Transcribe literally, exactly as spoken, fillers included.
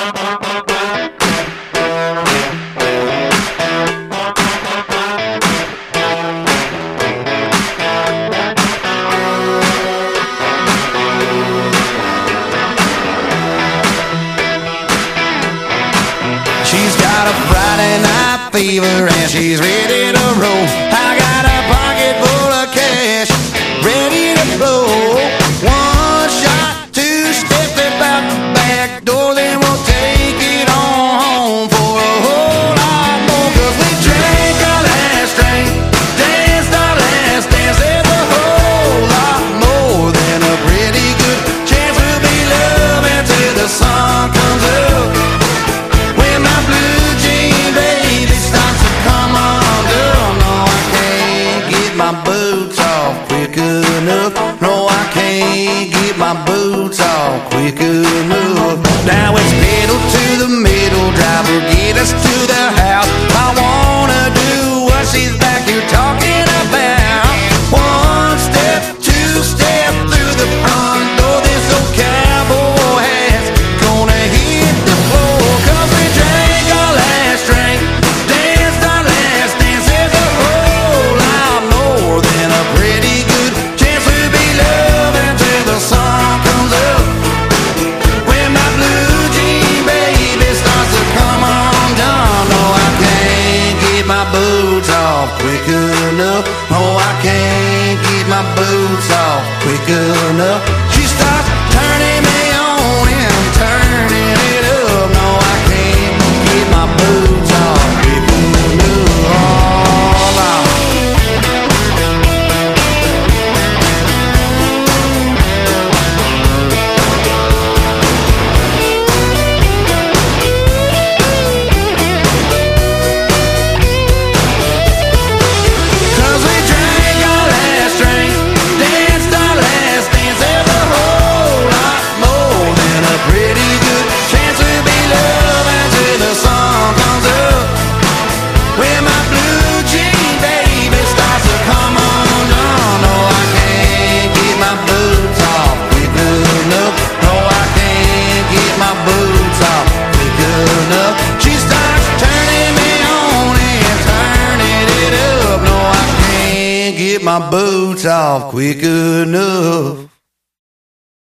She's got a Friday night fever and she's ready to roll. I got a pocket full of cash, ready to blow. One shot, two step, step out the back door, then we'll take it on home for a whole lot more. Cause we drank our last drink, danced our last dance. There's a whole lot more than a pretty good chance we'll be loving till the sun comes up. My boots off quick enough. No, I can't get my boots off quick enough. Now it's pedal to the middle, driver, get us to the house. I wanna do what she's back here talking about. One step, two step through the front door. This old cowboy hat's gonna hit the floor. Cause we drank our last drink, danced our last dance. There's a whole lot more than a pretty good chance we'll be loving till the sun comes up. When my blue jean baby starts to come undone. No, I can't get my boots off quick enough. No, I can't get my boots off quick enough. She starts turning me on and turning it up. No, I can't get my boots off quick enough. All out. My boots off quick enough.